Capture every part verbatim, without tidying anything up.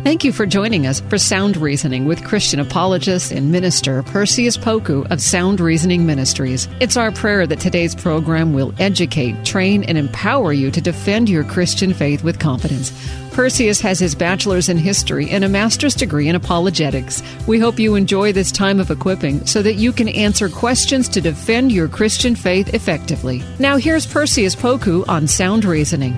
Thank you for joining us for Sound Reasoning with Christian apologist and minister Perseus Poku of Sound Reasoning Ministries. It's our prayer that today's program will educate, train, and empower you to defend your Christian faith with confidence. Perseus has his bachelor's in history and a master's degree in apologetics. We hope you enjoy this time of equipping so that you can answer questions to defend your Christian faith effectively. Now here's Perseus Poku on Sound Reasoning.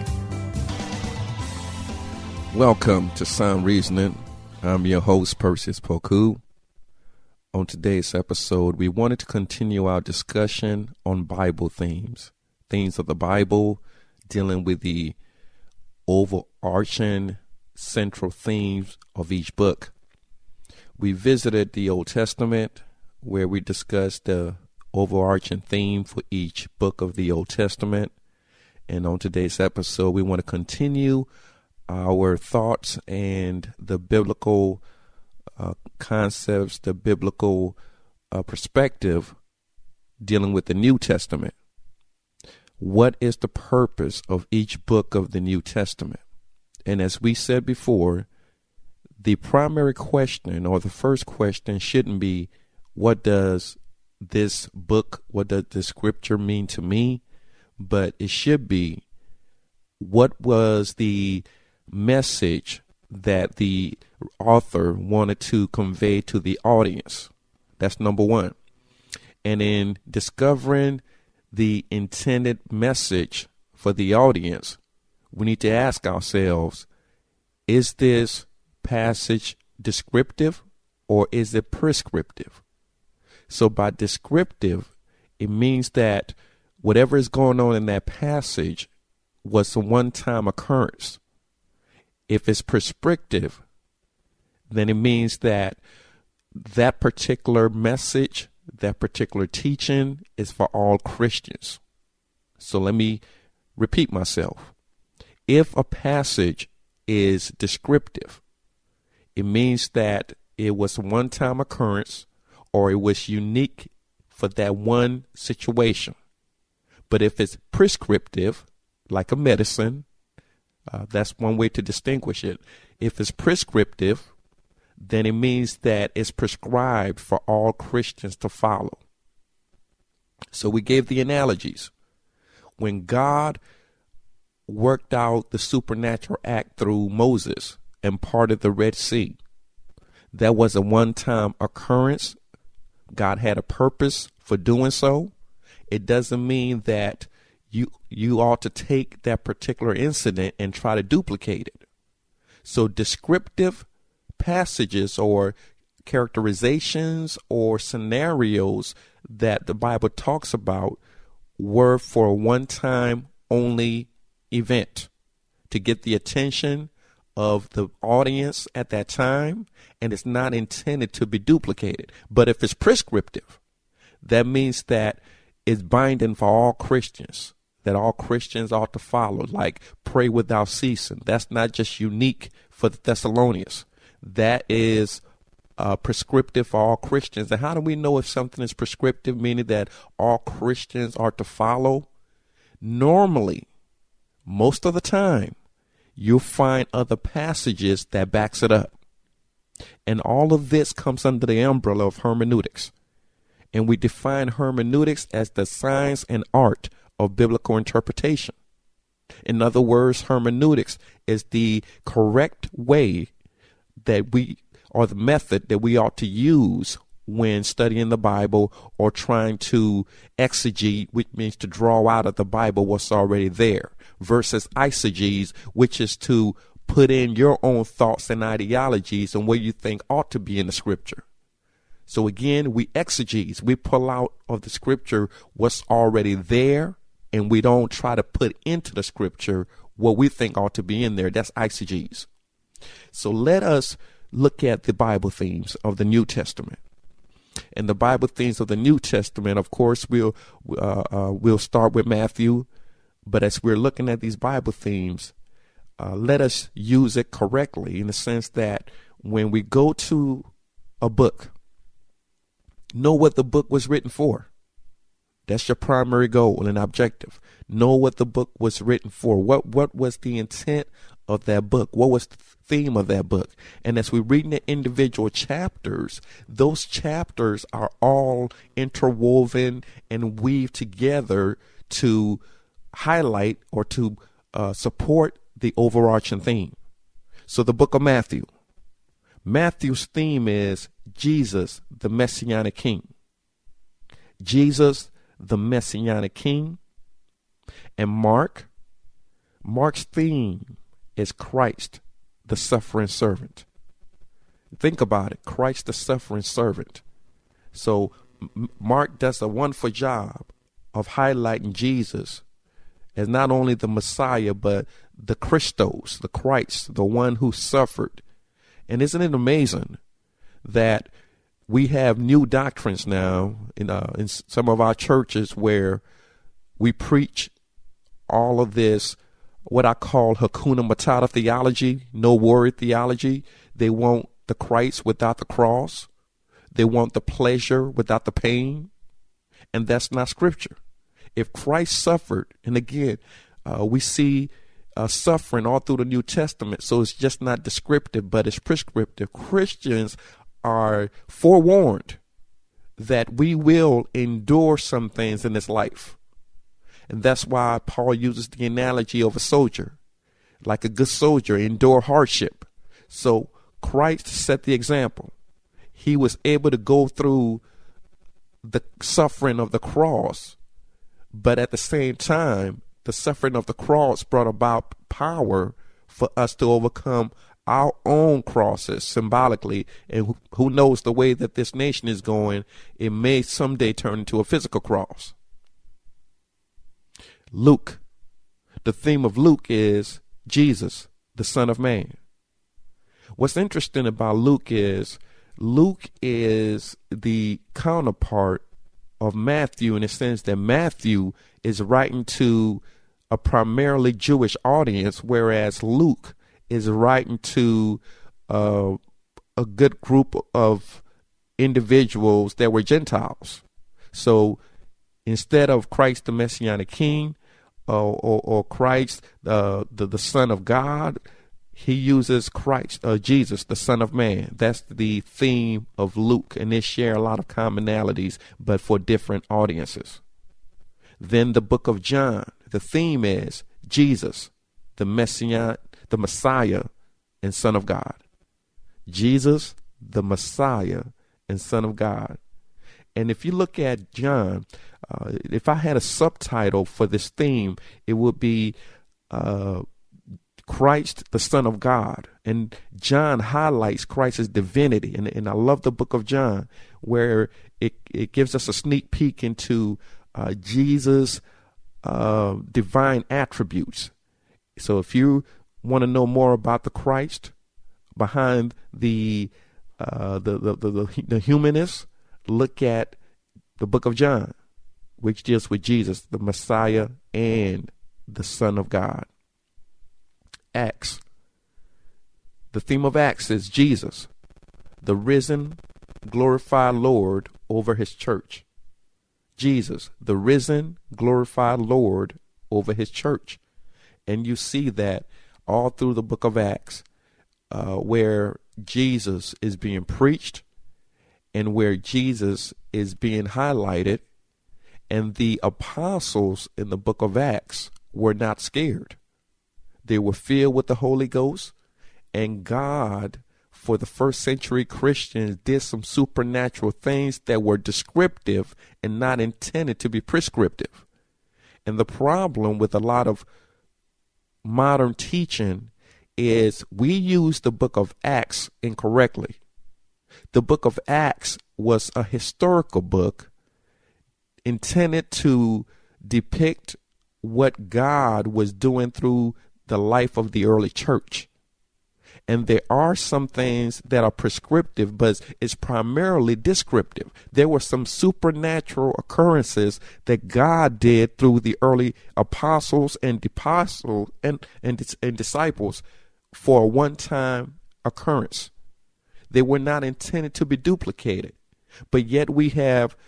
Welcome to Sound Reasoning. I'm your host, Perseus Poku. On today's episode, we wanted to continue our discussion on Bible themes, themes of the Bible, dealing with the overarching central themes of each book. We visited the Old Testament, where we discussed the overarching theme for each book of the Old Testament. And on today's episode, we want to continue our thoughts and the biblical uh, concepts, the biblical uh, perspective dealing with the New Testament. What is the purpose of each book of the New Testament? And as we said before, the primary question or the first question shouldn't be, what does this book, what does this scripture mean to me? But it should be, what was the message that the author wanted to convey to the audience? That's number one. And in discovering the intended message for the audience, we need to ask ourselves, is this passage descriptive or is it prescriptive? So by descriptive, it means that whatever is going on in that passage was a one-time occurrence. If it's prescriptive, then it means that that particular message, that particular teaching is for all Christians. So let me repeat myself. If a passage is descriptive, it means that it was a one-time occurrence or it was unique for that one situation. But if it's prescriptive, like a medicine, Uh, that's one way to distinguish it. If it's prescriptive, then it means that it's prescribed for all Christians to follow. So we gave the analogies. When God worked out the supernatural act through Moses and parted the Red Sea, that was a one-time occurrence. God had a purpose for doing so. It doesn't mean that You you ought to take that particular incident and try to duplicate it. So descriptive passages or characterizations or scenarios that the Bible talks about were for a one-time only event to get the attention of the audience at that time, and it's not intended to be duplicated. But if it's prescriptive, that means that it's binding for all Christians, that all Christians ought to follow, like pray without ceasing. That's not just unique for the Thessalonians. That is uh, prescriptive for all Christians. And how do we know if something is prescriptive, meaning that all Christians are to follow? Normally, most of the time, you'll find other passages that backs it up. And all of this comes under the umbrella of hermeneutics. And we define hermeneutics as the science and art of biblical interpretation. In other words, hermeneutics is the correct way that we, or the method that we ought to use when studying the Bible or trying to exegete, which means to draw out of the Bible what's already there, versus eisegesis, which is to put in your own thoughts and ideologies and what you think ought to be in the scripture. So again, we exegese, we pull out of the scripture what's already there, and we don't try to put into the scripture what we think ought to be in there. That's eisegesis. So let us look at the Bible themes of the New Testament. And the Bible themes of the New Testament, of course, we'll uh, uh, we'll start with Matthew. But as we're looking at these Bible themes, uh, let us use it correctly in the sense that when we go to a book, know what the book was written for. That's your primary goal and objective. Know what the book was written for. What what was the intent of that book? What was the theme of that book? And as we read the individual chapters, those chapters are all interwoven and weaved together to highlight or to uh, support the overarching theme. So the book of Matthew. Matthew's theme is Jesus, the Messianic King. Jesus, the Messianic King. And Mark, Mark's theme is Christ, the suffering servant. Think about it. Christ, the suffering servant. So M- Mark does a wonderful job of highlighting Jesus as not only the Messiah, but the Christos, the Christ, the one who suffered. And isn't it amazing that we have new doctrines now in uh, in some of our churches where we preach all of this, what I call Hakuna Matata theology, no worry theology. They want the Christ without the cross. They want the pleasure without the pain. And that's not scripture. If Christ suffered, and again, uh, we see uh, suffering all through the New Testament, so it's just not descriptive, but it's prescriptive. Christians are forewarned that we will endure some things in this life. And that's why Paul uses the analogy of a soldier. Like a good soldier, endure hardship. So Christ set the example. He was able to go through the suffering of the cross, but at the same time, the suffering of the cross brought about power for us to overcome our own crosses symbolically. And who knows the way that this nation is going, it may someday turn into a physical cross. Luke. The theme of Luke is Jesus, the Son of Man. What's interesting about Luke is Luke is the counterpart of Matthew in the sense that Matthew is writing to a primarily Jewish audience, whereas Luke is writing to uh, a good group of individuals that were Gentiles. So instead of Christ the Messianic King uh, or, or Christ uh, the, the Son of God, he uses Christ, uh, Jesus, the Son of Man. That's the theme of Luke, and they share a lot of commonalities, but for different audiences. Then the book of John, the theme is Jesus, the Messiah, the Messiah and Son of God. Jesus, the Messiah and Son of God. And if you look at John, uh, if I had a subtitle for this theme, it would be uh, Christ, the Son of God. And John highlights Christ's divinity. And, and I love the book of John, where it, it gives us a sneak peek into uh, Jesus' uh, divine attributes. So if you want to know more about the Christ behind the uh, the, the, the, the, the humanists, look at the book of John, which deals with Jesus, the Messiah and the Son of God. Acts. The theme of Acts is Jesus, the risen, glorified Lord over his church. Jesus, the risen, glorified Lord over his church. And you see that all through the book of Acts, uh, where Jesus is being preached and where Jesus is being highlighted. And the apostles in the book of Acts were not scared. They were filled with the Holy Ghost, and God, for the first century Christians, did some supernatural things that were descriptive and not intended to be prescriptive. And the problem with a lot of modern teaching is we use the book of Acts incorrectly. The book of Acts was a historical book intended to depict what God was doing through the life of the early church. And there are some things that are prescriptive, but it's primarily descriptive. There were some supernatural occurrences that God did through the early apostles and apostles and, and, and disciples for a one-time occurrence. They were not intended to be duplicated, but yet we have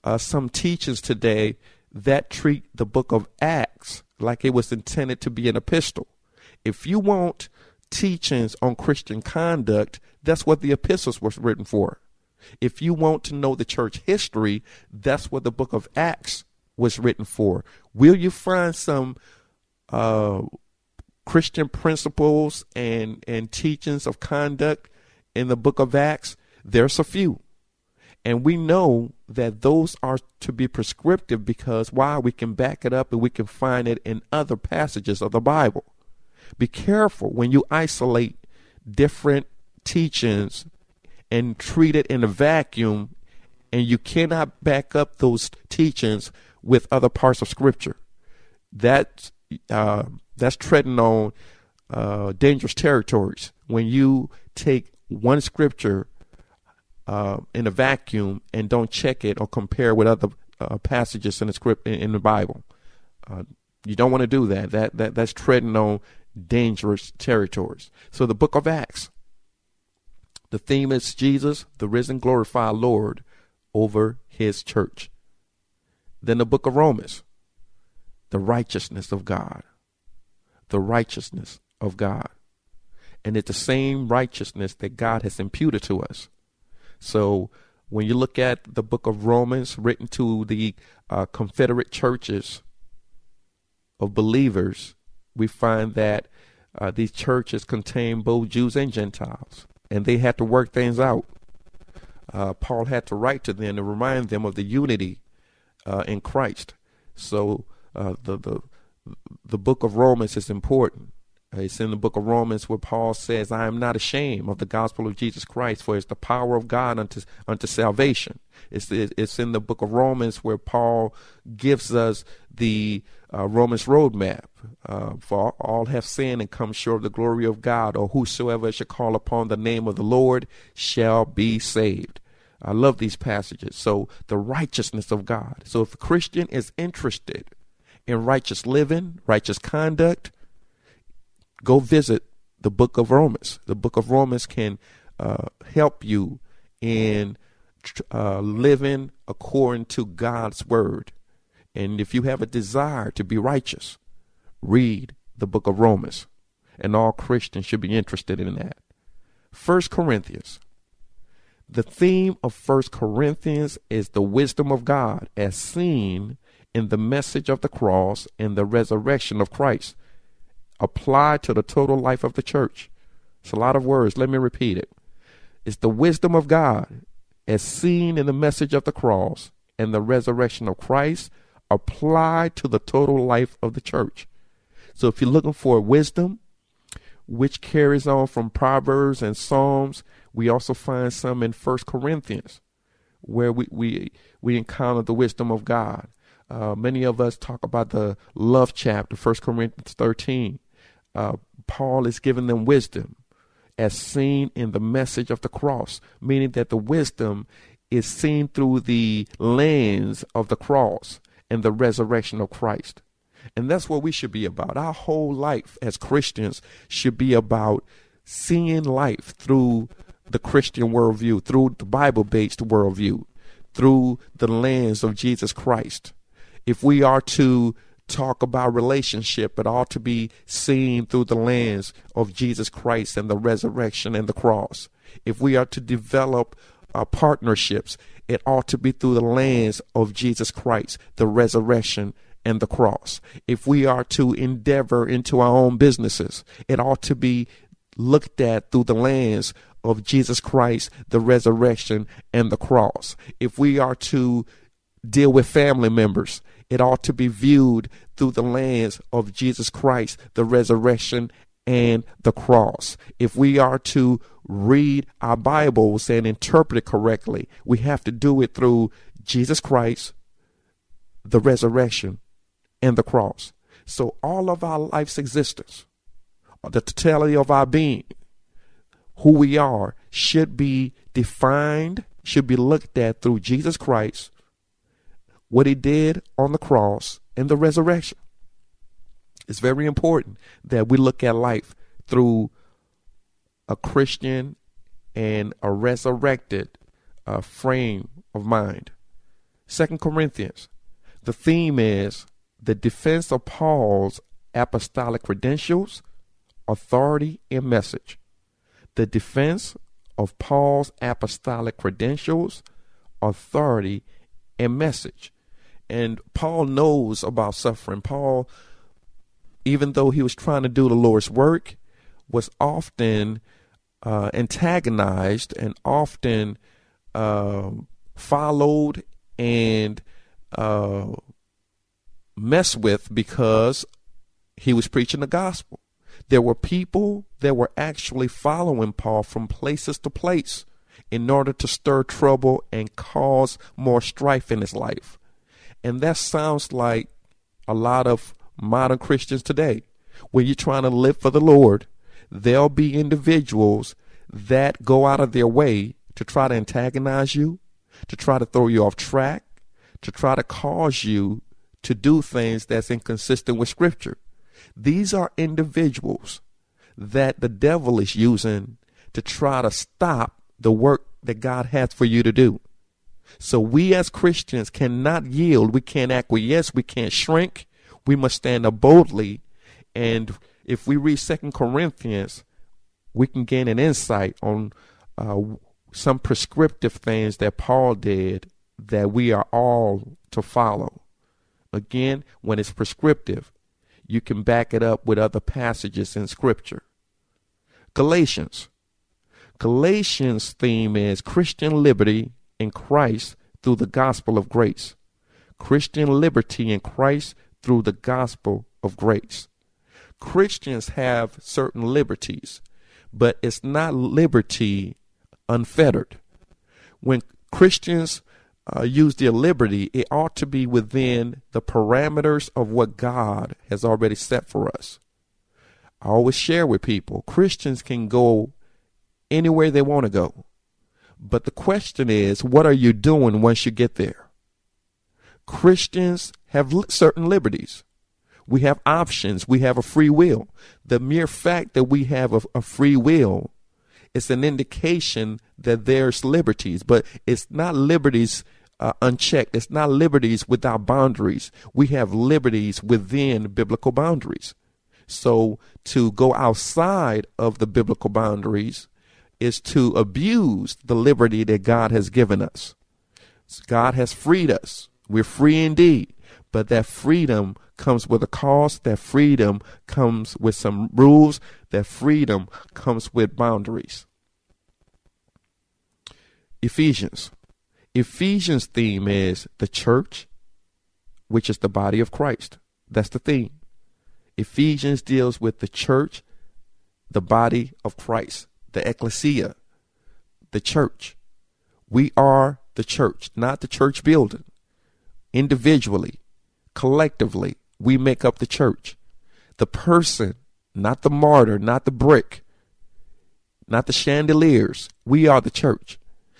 uh, some teachings today that treat the book of Acts like it was intended to be an epistle. If you want teachings on Christian conduct, that's what the epistles was written for. If you want to know the church history, that's what the book of Acts was written for. Will you find some uh, Christian principles and, and teachings of conduct in the book of Acts? There's a few. And we know that those are to be prescriptive because why? We can back it up and we can find it in other passages of the Bible. Be careful when you isolate different teachings and treat it in a vacuum, and you cannot back up those teachings with other parts of Scripture. That, uh, that's treading on uh, dangerous territories when you take one Scripture uh, in a vacuum and don't check it or compare with other uh, passages in the script in, in the Bible. Uh, you don't want to do that. That that that's treading on dangerous territories. So the book of Acts, the theme is Jesus, the risen, glorified Lord, over his church. Then the book of Romans, the righteousness of God, the righteousness of God. And it's the same righteousness that God has imputed to us. So when you look at the book of Romans written to the uh, Confederate churches of believers, we find that uh, these churches contain both Jews and Gentiles, and they had to work things out. Uh, Paul had to write to them to remind them of the unity uh, in Christ. So uh, the, the the book of Romans is important. Uh, it's in the book of Romans where Paul says, I am not ashamed of the gospel of Jesus Christ, for it's the power of God unto unto salvation. It's it's in the book of Romans where Paul gives us the uh, Romans roadmap. Uh, for all have sinned and come short of the glory of God, or whosoever shall call upon the name of the Lord shall be saved. I love these passages. So the righteousness of God. So if a Christian is interested in righteous living, righteous conduct, go visit the book of Romans. The book of Romans can uh, help you in uh, living according to God's word. And if you have a desire to be righteous, read the book of Romans. And all Christians should be interested in that. First Corinthians. The theme of First Corinthians is the wisdom of God as seen in the message of the cross and the resurrection of Christ, applied to the total life of the church. It's a lot of words. Let me repeat it. It's the wisdom of God as seen in the message of the cross and the resurrection of Christ, applied to the total life of the church. So if you're looking for wisdom, which carries on from Proverbs and Psalms, we also find some in First Corinthians, where we, we, we encounter the wisdom of God. Uh, many of us talk about the love chapter, First Corinthians thirteen. Uh, Paul is giving them wisdom as seen in the message of the cross, meaning that the wisdom is seen through the lens of the cross and the resurrection of Christ. And that's what we should be about. Our whole life as Christians should be about seeing life through the Christian worldview, through the Bible-based worldview, through the lens of Jesus Christ. If we are to talk about relationship, it ought to be seen through the lens of Jesus Christ and the resurrection and the cross. If we are to develop uh, partnerships, it ought to be through the lens of Jesus Christ, the resurrection and the cross. If we are to endeavor into our own businesses, it ought to be looked at through the lens of Jesus Christ, the resurrection and the cross. If we are to deal with family members, it ought to be viewed through the lens of Jesus Christ, the resurrection and the cross. If we are to read our Bibles and interpret it correctly, we have to do it through Jesus Christ, the resurrection and the cross. So all of our life's existence, the totality of our being, who we are, should be defined, should be looked at through Jesus Christ, what he did on the cross and the resurrection. It's very important that we look at life through a Christian and a resurrected uh, frame of mind. Second Corinthians, the theme is the defense of Paul's apostolic credentials, authority, and message. The defense of Paul's apostolic credentials, authority, and message. And Paul knows about suffering. Paul, even though he was trying to do the Lord's work, was often uh, antagonized and often uh, followed and uh, messed with because he was preaching the gospel. There were people that were actually following Paul from places to place in order to stir trouble and cause more strife in his life. And that sounds like a lot of modern Christians today. When you're trying to live for the Lord, there'll be individuals that go out of their way to try to antagonize you, to try to throw you off track, to try to cause you to do things that's inconsistent with Scripture. These are individuals that the devil is using to try to stop the work that God has for you to do. So we as Christians cannot yield. We can't acquiesce. We can't shrink. We must stand up boldly. And if we read Second Corinthians, we can gain an insight on uh, some prescriptive things that Paul did that we are all to follow. Again, when it's prescriptive, you can back it up with other passages in Scripture. Galatians. Galatians' theme is Christian liberty in Christ through the gospel of grace. Christian liberty in Christ through the gospel of grace. Christians have certain liberties, but it's not liberty unfettered. When Christians uh, use their liberty, it ought to be within the parameters of what God has already set for us. I always share with people, Christians can go anywhere they want to go. But the question is, what are you doing once you get there? Christians have li- certain liberties. We have options. We have a free will. The mere fact that we have a, a free will is an indication that there's liberties, but it's not liberties uh, unchecked. It's not liberties without boundaries. We have liberties within biblical boundaries. So to go outside of the biblical boundaries is to abuse the liberty that God has given us. God has freed us. We're free indeed, but that freedom comes with a cost. That freedom comes with some rules. That freedom comes with boundaries. Ephesians. Ephesians' theme is the church, which is the body of Christ. That's the theme. Ephesians deals with the church, the body of Christ, the ecclesia, the church. We are the church, not the church building. Individually, collectively, we make up the church. The person, not the martyr, not the brick, not the chandeliers. We are the church.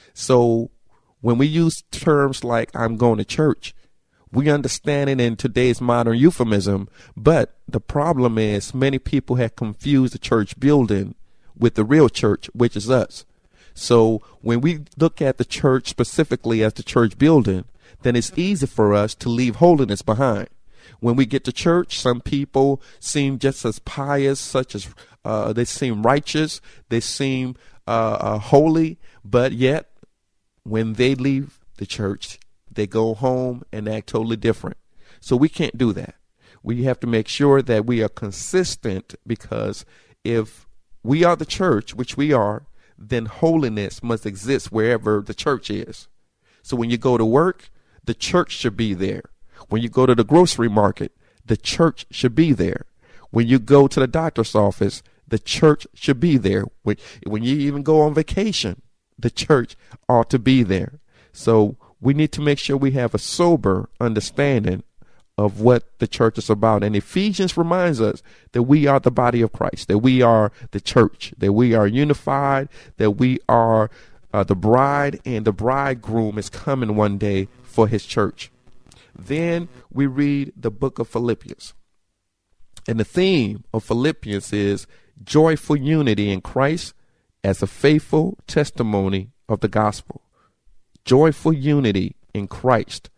So when we use terms like I'm going to church, we understand it in today's modern euphemism, but the problem is many people have confused the church building with the real church, which is us. So when we look at the church specifically as the church building, then it's easy for us to leave holiness behind. When we get to church, some people seem just as pious, such as uh, they seem righteous, they seem uh, uh, holy, but yet when they leave the church, they go home and act totally different. So we can't do that. We have to make sure that we are consistent, because if we are the church, which we are, then holiness must exist wherever the church is. So when you go to work, the church should be there. When you go to the grocery market, the church should be there. When you go to the doctor's office, the church should be there. When, when you even go on vacation, the church ought to be there. So we need to make sure we have a sober understanding of what the church is about. And Ephesians reminds us that we are the body of Christ, that we are the church, that we are unified, that we are uh, the bride, and the bridegroom is coming one day for his church. Then we read the book of Philippians. And the theme of Philippians is joyful unity in Christ as a faithful testimony of the gospel. Joyful unity in Christ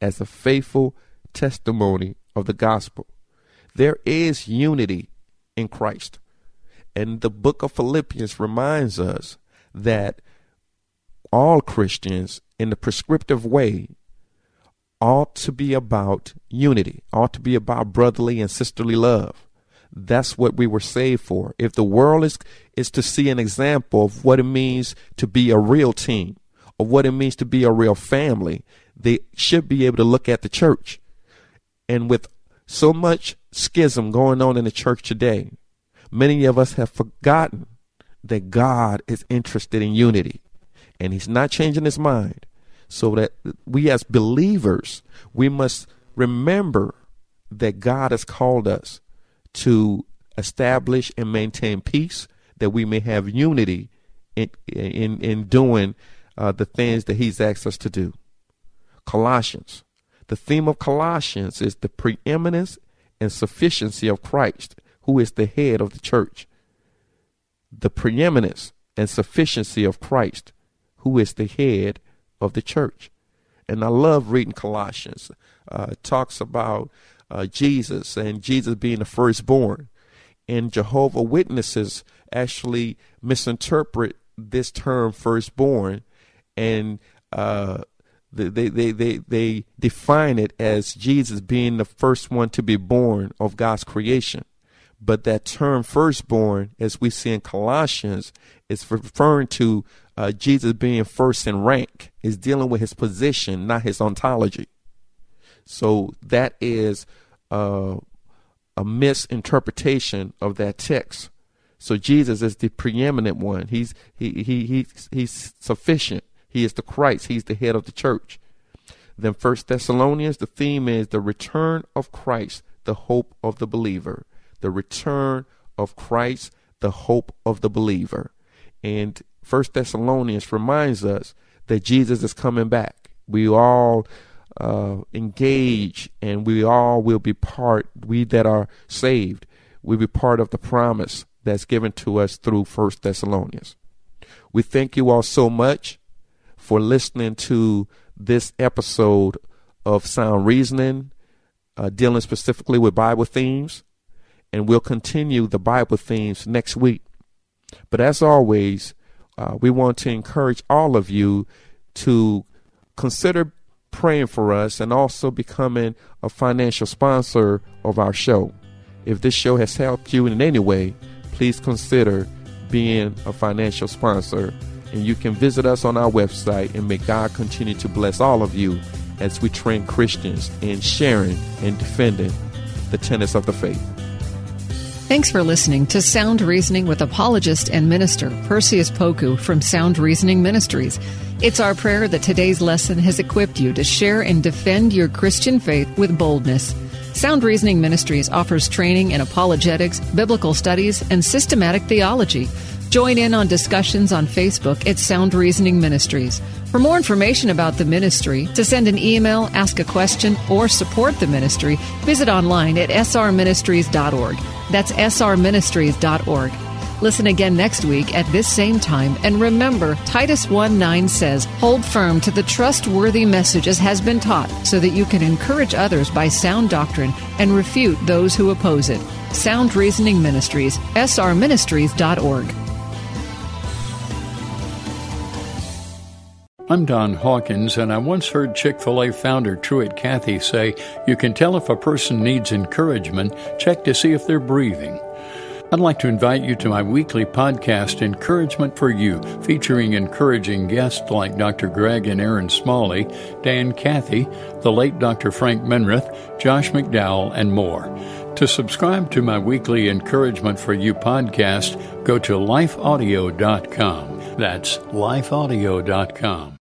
as a faithful testimony of the gospel. There is unity in Christ. And the book of Philippians reminds us that all Christians, in the prescriptive way, ought to be about unity, ought to be about brotherly and sisterly love. That's what we were saved for. If the world is, is to see an example of what it means to be a real team, of what it means to be a real family, they should be able to look at the church. And with so much schism going on in the church today, many of us have forgotten that God is interested in unity, and he's not changing his mind. So that we as believers, we must remember that God has called us to establish and maintain peace, that we may have unity in in, in doing uh, the things that he's asked us to do. Colossians. The theme of Colossians is the preeminence and sufficiency of Christ, who is the head of the church. The preeminence and sufficiency of Christ, who is the head of the church. And I love reading Colossians. Uh, it talks about uh, Jesus and Jesus being the firstborn. And Jehovah Witnesses actually misinterpret this term firstborn, and uh, they, they, they, they define it as Jesus being the first one to be born of God's creation. But that term firstborn, as we see in Colossians, is referring to uh, Jesus being first in rank, is dealing with his position, not his ontology. So that is uh, a misinterpretation of that text. So Jesus is the preeminent one. He's he he he's, he's sufficient. He is the Christ. He's the head of the church. Then First Thessalonians, the theme is the return of Christ, the hope of the believer. The return of Christ, the hope of the believer. And First Thessalonians reminds us that Jesus is coming back. We all uh, engage, and we all will be part, we that are saved, will be part of the promise that's given to us through First Thessalonians. We thank you all so much for listening to this episode of Sound Reasoning, uh, dealing specifically with Bible themes. And we'll continue the Bible themes next week. But as always, uh, we want to encourage all of you to consider praying for us and also becoming a financial sponsor of our show. If this show has helped you in any way, please consider being a financial sponsor. And you can visit us on our website, and may God continue to bless all of you as we train Christians in sharing and defending the tenets of the faith. Thanks for listening to Sound Reasoning with apologist and minister Perseus Poku from Sound Reasoning Ministries. It's our prayer that today's lesson has equipped you to share and defend your Christian faith with boldness. Sound Reasoning Ministries offers training in apologetics, biblical studies, and systematic theology. Join in on discussions on Facebook at Sound Reasoning Ministries. For more information about the ministry, to send an email, ask a question, or support the ministry, visit online at s r ministries dot org. That's s r ministries dot org. Listen again next week at this same time, and remember, Titus one nine says, hold firm to the trustworthy message as has been taught, so that you can encourage others by sound doctrine and refute those who oppose it. Sound Reasoning Ministries, s r ministries dot org. I'm Don Hawkins, and I once heard Chick-fil-A founder Truett Cathy say, you can tell if a person needs encouragement, check to see if they're breathing. I'd like to invite you to my weekly podcast, Encouragement for You, featuring encouraging guests like Doctor Greg and Aaron Smalley, Dan Cathy, the late Doctor Frank Menrith, Josh McDowell, and more. To subscribe to my weekly Encouragement for You podcast, go to life audio dot com. That's life audio dot com.